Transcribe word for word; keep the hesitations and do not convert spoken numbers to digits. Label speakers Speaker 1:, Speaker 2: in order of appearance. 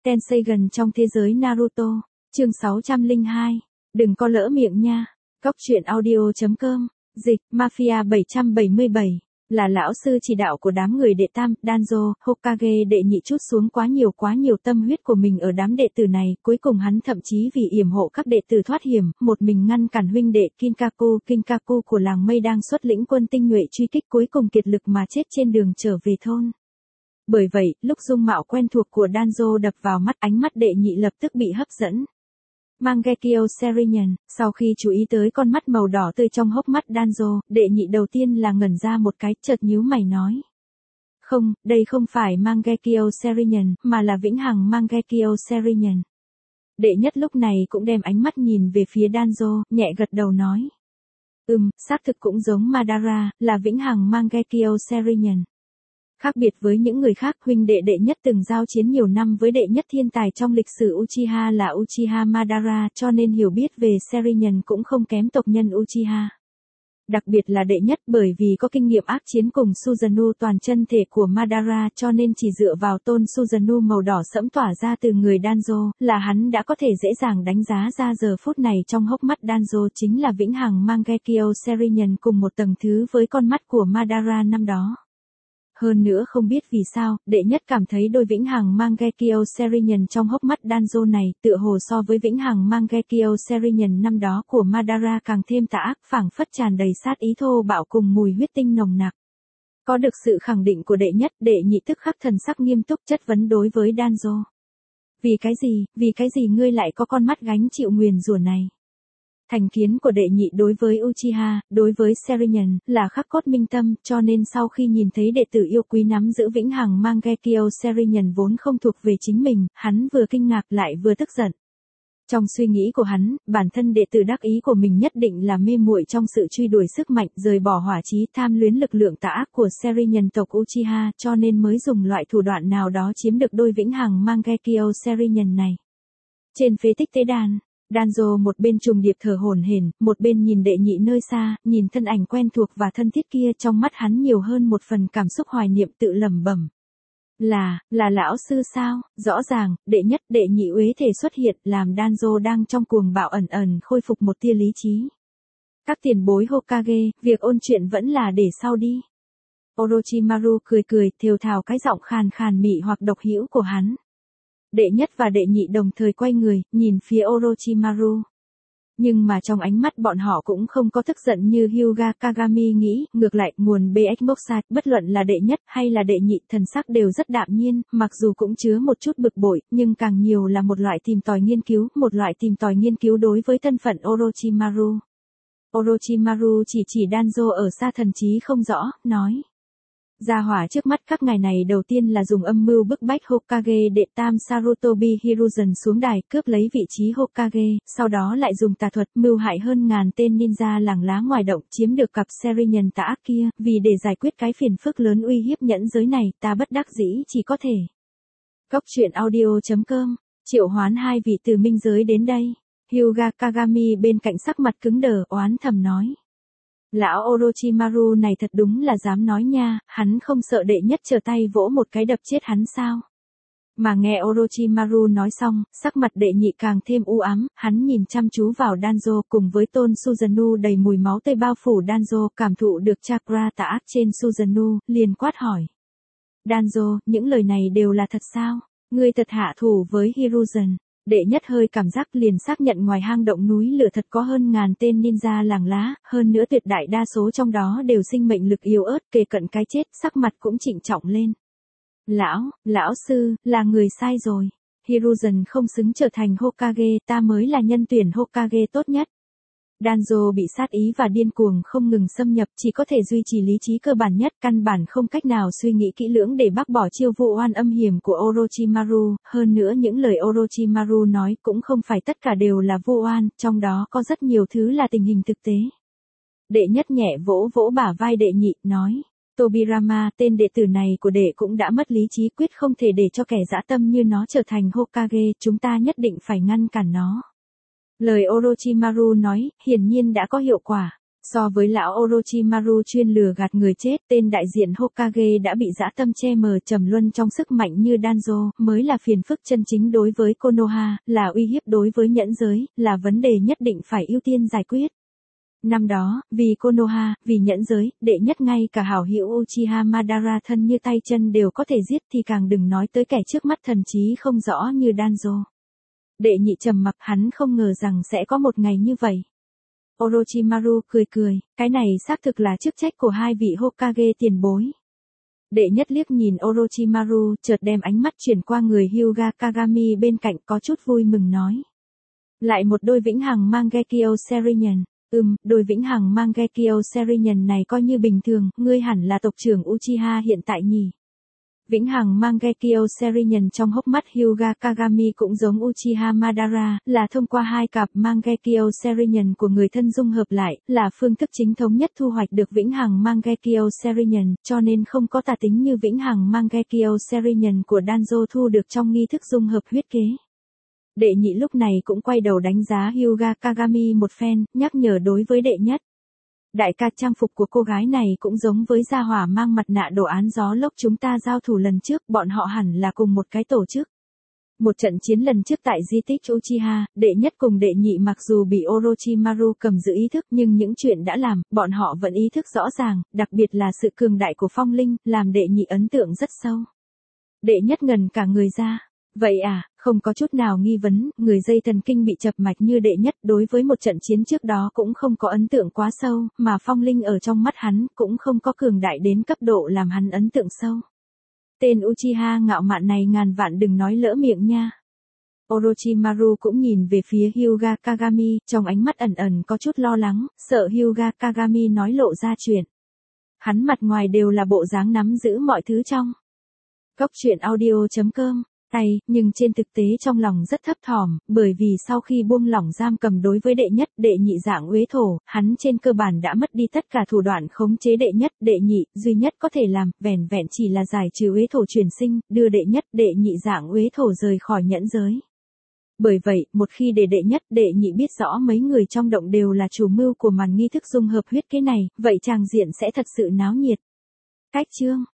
Speaker 1: Tenseigan trong thế giới Naruto, chương sáu trăm lẻ hai, đừng có lỡ miệng nha. Cóc truyện audio chấm com, dịch, Mafia bảy trăm bảy mươi bảy, là lão sư chỉ đạo của đám người đệ tam, Danzo, Hokage đệ nhị chút xuống quá nhiều quá nhiều tâm huyết của mình ở đám đệ tử này, cuối cùng hắn thậm chí vì yểm hộ các đệ tử thoát hiểm, một mình ngăn cản huynh đệ Kinkaku, Kinkaku của làng mây đang xuất lĩnh quân tinh nhuệ truy kích cuối cùng kiệt lực mà chết trên đường trở về thôn. Bởi vậy, lúc dung mạo quen thuộc của Danzo đập vào mắt, ánh mắt đệ nhị lập tức bị hấp dẫn. Mangekyo Sharingan, sau khi chú ý tới con mắt màu đỏ tươi trong hốc mắt Danzo, đệ nhị đầu tiên là ngẩn ra một cái, chợt nhíu mày nói. Không, đây không phải Mangekyo Sharingan, mà là vĩnh hằng Mangekyo Sharingan. Đệ nhất lúc này cũng đem ánh mắt nhìn về phía Danzo, nhẹ gật đầu nói. Ừm, xác thực cũng giống Madara, là vĩnh hằng Mangekyo Sharingan. Khác biệt với những người khác, huynh đệ đệ nhất từng giao chiến nhiều năm với đệ nhất thiên tài trong lịch sử Uchiha là Uchiha Madara, cho nên hiểu biết về Sharingan cũng không kém tộc nhân Uchiha. Đặc biệt là đệ nhất, bởi vì có kinh nghiệm ác chiến cùng Susanoo toàn chân thể của Madara, cho nên chỉ dựa vào tôn Susanoo màu đỏ sẫm tỏa ra từ người Danzo, là hắn đã có thể dễ dàng đánh giá ra giờ phút này trong hốc mắt Danzo chính là vĩnh hằng Mangekyo Sharingan cùng một tầng thứ với con mắt của Madara năm đó. Hơn nữa không biết vì sao, đệ nhất cảm thấy đôi vĩnh hằng Mangekyo Sharingan trong hốc mắt Danzo này, tựa hồ so với vĩnh hằng Mangekyo Sharingan năm đó của Madara càng thêm tà ác, phảng phất tràn đầy sát ý thô bạo cùng mùi huyết tinh nồng nặc. Có được sự khẳng định của đệ nhất, đệ nhị tức khắc thần sắc nghiêm túc chất vấn đối với Danzo. Vì cái gì, vì cái gì ngươi lại có con mắt gánh chịu nguyền rủa này? Thành kiến của đệ nhị đối với Uchiha, đối với Sharingan, là khắc cốt minh tâm, cho nên sau khi nhìn thấy đệ tử yêu quý nắm giữ vĩnh hằng Mangekyo Sharingan vốn không thuộc về chính mình, hắn vừa kinh ngạc lại vừa tức giận. Trong suy nghĩ của hắn, bản thân đệ tử đắc ý của mình nhất định là mê muội trong sự truy đuổi sức mạnh, rời bỏ hỏa chí tham luyến lực lượng tà ác của Sharingan tộc Uchiha, cho nên mới dùng loại thủ đoạn nào đó chiếm được đôi vĩnh hằng Mangekyo Sharingan này. Trên phế tích tế đàn, Danzo một bên trùng điệp thở hổn hển, một bên nhìn đệ nhị nơi xa, nhìn thân ảnh quen thuộc và thân thiết kia, trong mắt hắn nhiều hơn một phần cảm xúc hoài niệm, tự lẩm bẩm. Là, là lão sư sao? Rõ ràng, đệ nhất, đệ nhị uế thể xuất hiện, làm Danzo đang trong cuồng bạo ẩn ẩn khôi phục một tia lý trí. Các tiền bối Hokage, việc ôn chuyện vẫn là để sau đi. Orochimaru cười cười, thều thào cái giọng khàn khàn mị hoặc độc hữu của hắn. Đệ nhất và đệ nhị đồng thời quay người, nhìn phía Orochimaru. Nhưng mà trong ánh mắt bọn họ cũng không có tức giận như Hyuga Kagami nghĩ, ngược lại, nguồn bê ích Moksha, bất luận là đệ nhất hay là đệ nhị, thần sắc đều rất đạm nhiên, mặc dù cũng chứa một chút bực bội, nhưng càng nhiều là một loại tìm tòi nghiên cứu, một loại tìm tòi nghiên cứu đối với thân phận Orochimaru. Orochimaru chỉ chỉ Danzo ở xa thần trí không rõ, nói. Gia hỏa trước mắt các ngài này đầu tiên là dùng âm mưu bức bách Hokage đệ tam Sarutobi Hiruzen xuống đài, cướp lấy vị trí Hokage, sau đó lại dùng tà thuật mưu hại hơn ngàn tên ninja làng lá ngoài động, chiếm được cặp Sharingan tà ác kia, vì để giải quyết cái phiền phức lớn uy hiếp nhẫn giới này, ta bất đắc dĩ chỉ có thể. Cóc truyện audio chấm com, triệu hoán hai vị từ minh giới đến đây. Hyuga Kagami bên cạnh sắc mặt cứng đờ, oán thầm nói. Lão Orochimaru này thật đúng là dám nói nha, hắn không sợ đệ nhất trở tay vỗ một cái đập chết hắn sao? Mà nghe Orochimaru nói xong, sắc mặt đệ nhị càng thêm u ám, hắn nhìn chăm chú vào Danzo cùng với tôn Susanoo đầy mùi máu tươi bao phủ Danzo, cảm thụ được chakra tà ác trên Susanoo, liền quát hỏi. Danzo, những lời này đều là thật sao? Ngươi thật hạ thủ với Hiruzen. Đệ nhất hơi cảm giác liền xác nhận ngoài hang động núi lửa thật có hơn ngàn tên ninja làng lá, hơn nữa tuyệt đại đa số trong đó đều sinh mệnh lực yếu ớt, kề cận cái chết, sắc mặt cũng trịnh trọng lên. Lão, lão sư, là người sai rồi. Hiruzen không xứng trở thành Hokage, ta mới là nhân tuyển Hokage tốt nhất. Danzo bị sát ý và điên cuồng không ngừng xâm nhập, chỉ có thể duy trì lý trí cơ bản nhất, căn bản không cách nào suy nghĩ kỹ lưỡng để bác bỏ chiêu vu oan âm hiểm của Orochimaru, hơn nữa những lời Orochimaru nói cũng không phải tất cả đều là vu oan, trong đó có rất nhiều thứ là tình hình thực tế. Đệ nhất nhẹ vỗ vỗ bả vai đệ nhị, nói, Tobirama, tên đệ tử này của đệ cũng đã mất lý trí, quyết không thể để cho kẻ dã tâm như nó trở thành Hokage, chúng ta nhất định phải ngăn cản nó. Lời Orochimaru nói, hiển nhiên đã có hiệu quả. So với lão Orochimaru chuyên lừa gạt người chết, tên đại diện Hokage đã bị dã tâm che mờ trầm luân trong sức mạnh như Danzo, mới là phiền phức chân chính đối với Konoha, là uy hiếp đối với nhẫn giới, là vấn đề nhất định phải ưu tiên giải quyết. Năm đó, vì Konoha, vì nhẫn giới, đệ nhất ngay cả hảo hữu Uchiha Madara thân như tay chân đều có thể giết thì càng đừng nói tới kẻ trước mắt thần trí không rõ như Danzo. Đệ nhị trầm mặc, hắn không ngờ rằng sẽ có một ngày như vậy. Orochimaru cười cười, cái này xác thực là chức trách của hai vị Hokage tiền bối. Đệ nhất liếc nhìn Orochimaru, chợt đem ánh mắt chuyển qua người Hyuga Kagami bên cạnh, có chút vui mừng nói. Lại một đôi vĩnh hằng Mangekyo Sharingan. Ừm, đôi vĩnh hằng Mangekyo Sharingan này coi như bình thường, ngươi hẳn là tộc trưởng Uchiha hiện tại nhỉ. Vĩnh hằng Mangekyo Sharingan trong hốc mắt Hyuga Kagami cũng giống Uchiha Madara, là thông qua hai cặp Mangekyo Sharingan của người thân dung hợp lại, là phương thức chính thống nhất thu hoạch được vĩnh hằng Mangekyo Sharingan, cho nên không có tà tính như vĩnh hằng Mangekyo Sharingan của Danzo thu được trong nghi thức dung hợp huyết kế. Đệ nhị lúc này cũng quay đầu đánh giá Hyuga Kagami một phen, nhắc nhở đối với đệ nhất. Đại ca, trang phục của cô gái này cũng giống với gia hỏa mang mặt nạ đồ án gió lốc chúng ta giao thủ lần trước, bọn họ hẳn là cùng một cái tổ chức. Một trận chiến lần trước tại di tích Uchiha, đệ nhất cùng đệ nhị mặc dù bị Orochimaru cầm giữ ý thức nhưng những chuyện đã làm, bọn họ vẫn ý thức rõ ràng, đặc biệt là sự cường đại của phong linh, làm đệ nhị ấn tượng rất sâu. Đệ nhất ngần cả người ra. Vậy à, không có chút nào nghi vấn, người dây thần kinh bị chập mạch như đệ nhất đối với một trận chiến trước đó cũng không có ấn tượng quá sâu, mà phong linh ở trong mắt hắn cũng không có cường đại đến cấp độ làm hắn ấn tượng sâu. Tên Uchiha ngạo mạn này ngàn vạn đừng nói lỡ miệng nha. Orochimaru cũng nhìn về phía Hyuga Kagami, trong ánh mắt ẩn ẩn có chút lo lắng, sợ Hyuga Kagami nói lộ ra chuyện. Hắn mặt ngoài đều là bộ dáng nắm giữ mọi thứ trong. Cốc truyện audio chấm com tay, nhưng trên thực tế trong lòng rất thấp thỏm, bởi vì sau khi buông lỏng giam cầm đối với đệ nhất, đệ nhị dạng uế thổ, hắn trên cơ bản đã mất đi tất cả thủ đoạn khống chế đệ nhất, đệ nhị, duy nhất có thể làm, vẻn vẹn chỉ là giải trừ uế thổ truyền sinh, đưa đệ nhất, đệ nhị dạng uế thổ rời khỏi nhẫn giới. Bởi vậy, một khi để đệ nhất, đệ nhị biết rõ mấy người trong động đều là chủ mưu của màn nghi thức dung hợp huyết kế này, vậy tràng diện sẽ thật sự náo nhiệt. Cách chương